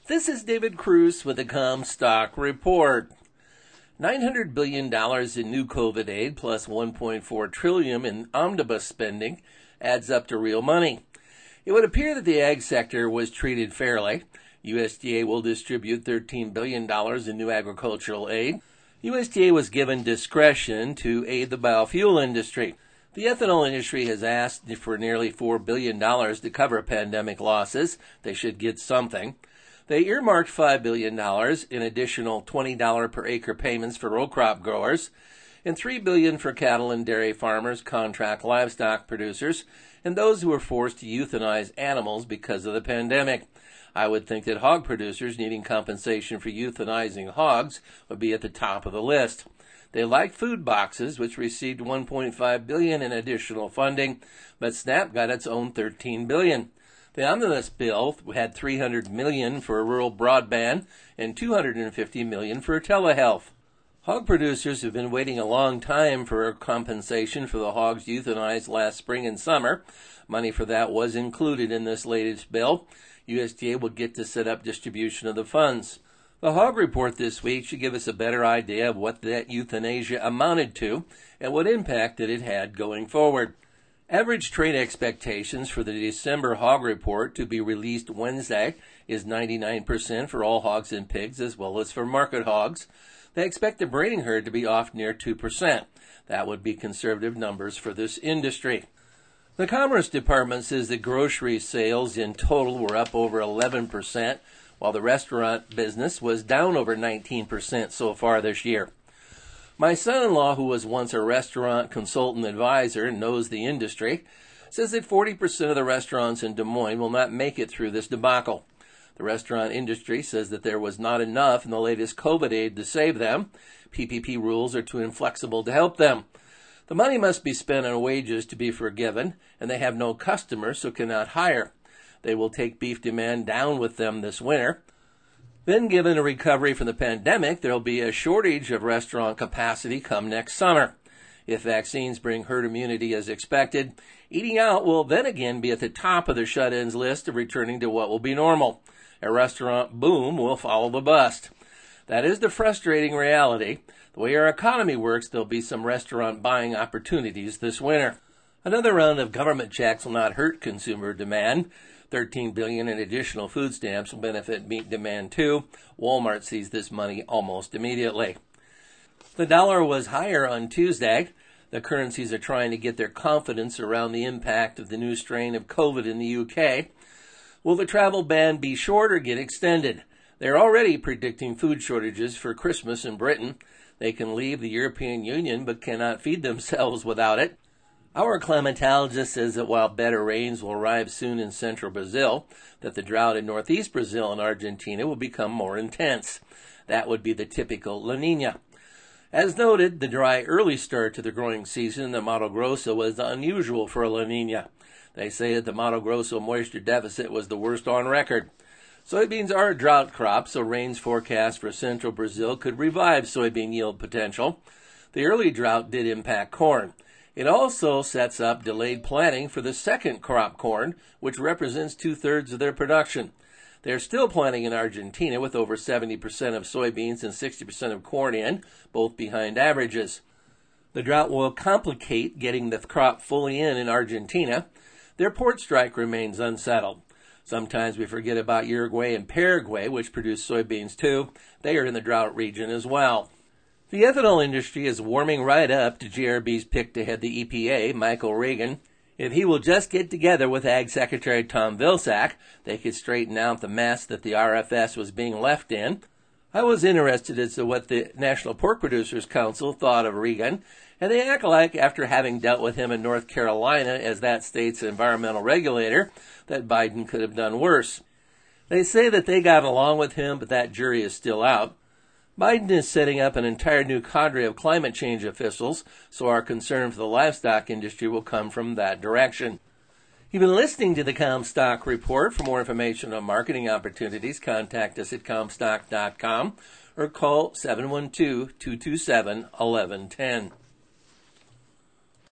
This is David Cruz with the Comstock Report. $900 billion in new COVID aid plus $1.4 trillion in omnibus spending adds up to real money. It would appear that the ag sector was treated fairly. USDA will distribute $13 billion in new agricultural aid. USDA was given discretion to aid the biofuel industry. The ethanol industry has asked for nearly $4 billion to cover pandemic losses. They should get something. They earmarked $5 billion in additional $20 per acre payments for row crop growers and $3 billion for cattle and dairy farmers, contract livestock producers, and those who were forced to euthanize animals because of the pandemic. I would think that hog producers needing compensation for euthanizing hogs would be at the top of the list. They like food boxes, which received $1.5 billion in additional funding, but SNAP got its own $13 billion. The omnibus bill had $300 million for rural broadband and $250 million for telehealth. Hog producers have been waiting a long time for compensation for the hogs euthanized last spring and summer. Money for that was included in this latest bill. USDA will get to set up distribution of the funds. The hog report this week should give us a better idea of what that euthanasia amounted to and what impact that it had going forward. Average trade expectations for the December hog report to be released Wednesday is 99% for all hogs and pigs as well as for market hogs. They expect the breeding herd to be off near 2%. That would be conservative numbers for this industry. The Commerce Department says that grocery sales in total were up over 11%, while the restaurant business was down over 19% so far this year. My son-in-law, who was once a restaurant consultant advisor and knows the industry, says that 40% of the restaurants in Des Moines will not make it through this debacle. The restaurant industry says that there was not enough in the latest COVID aid to save them. PPP rules are too inflexible to help them. The money must be spent on wages to be forgiven, and they have no customers, so cannot hire. They will take beef demand down with them this winter. Then, given a recovery from the pandemic, there will be a shortage of restaurant capacity come next summer. If vaccines bring herd immunity as expected, eating out will then again be at the top of the shut-ins list of returning to what will be normal. A restaurant boom will follow the bust. That is the frustrating reality. The way our economy works, there'll be some restaurant buying opportunities this winter. Another round of government checks will not hurt consumer demand. $13 billion in additional food stamps will benefit meat demand too. Walmart sees this money almost immediately. The dollar was higher on Tuesday. The currencies are trying to get their confidence around the impact of the new strain of COVID in the UK. Will the travel ban be short or get extended? They're already predicting food shortages for Christmas in Britain. They can leave the European Union but cannot feed themselves without it. Our climatologist says that while better rains will arrive soon in central Brazil, that the drought in northeast Brazil and Argentina will become more intense. That would be the typical La Niña. As noted, the dry early start to the growing season in the Mato Grosso was unusual for a La Niña. They say that the Mato Grosso moisture deficit was the worst on record. Soybeans are a drought crop, so rains forecast for central Brazil could revive soybean yield potential. The early drought did impact corn. It also sets up delayed planting for the second crop corn, which represents 2/3 of their production. They're still planting in Argentina with over 70% of soybeans and 60% of corn in, both behind averages. The drought will complicate getting the crop fully in Argentina. Their port strike remains unsettled. Sometimes we forget about Uruguay and Paraguay, which produce soybeans too. They are in the drought region as well. The ethanol industry is warming right up to GRB's pick to head the EPA, Michael Regan. If he will just get together with Ag Secretary Tom Vilsack, they could straighten out the mess that the RFS was being left in. I was interested as to what the National Pork Producers Council thought of Regan, and they act like, after having dealt with him in North Carolina as that state's environmental regulator, that Biden could have done worse. They say that they got along with him, but that jury is still out. Biden is setting up an entire new cadre of climate change officials, so our concern for the livestock industry will come from that direction. You've been listening to the Comstock Report. For more information on marketing opportunities, contact us at Comstock.com or call 712-227-1110.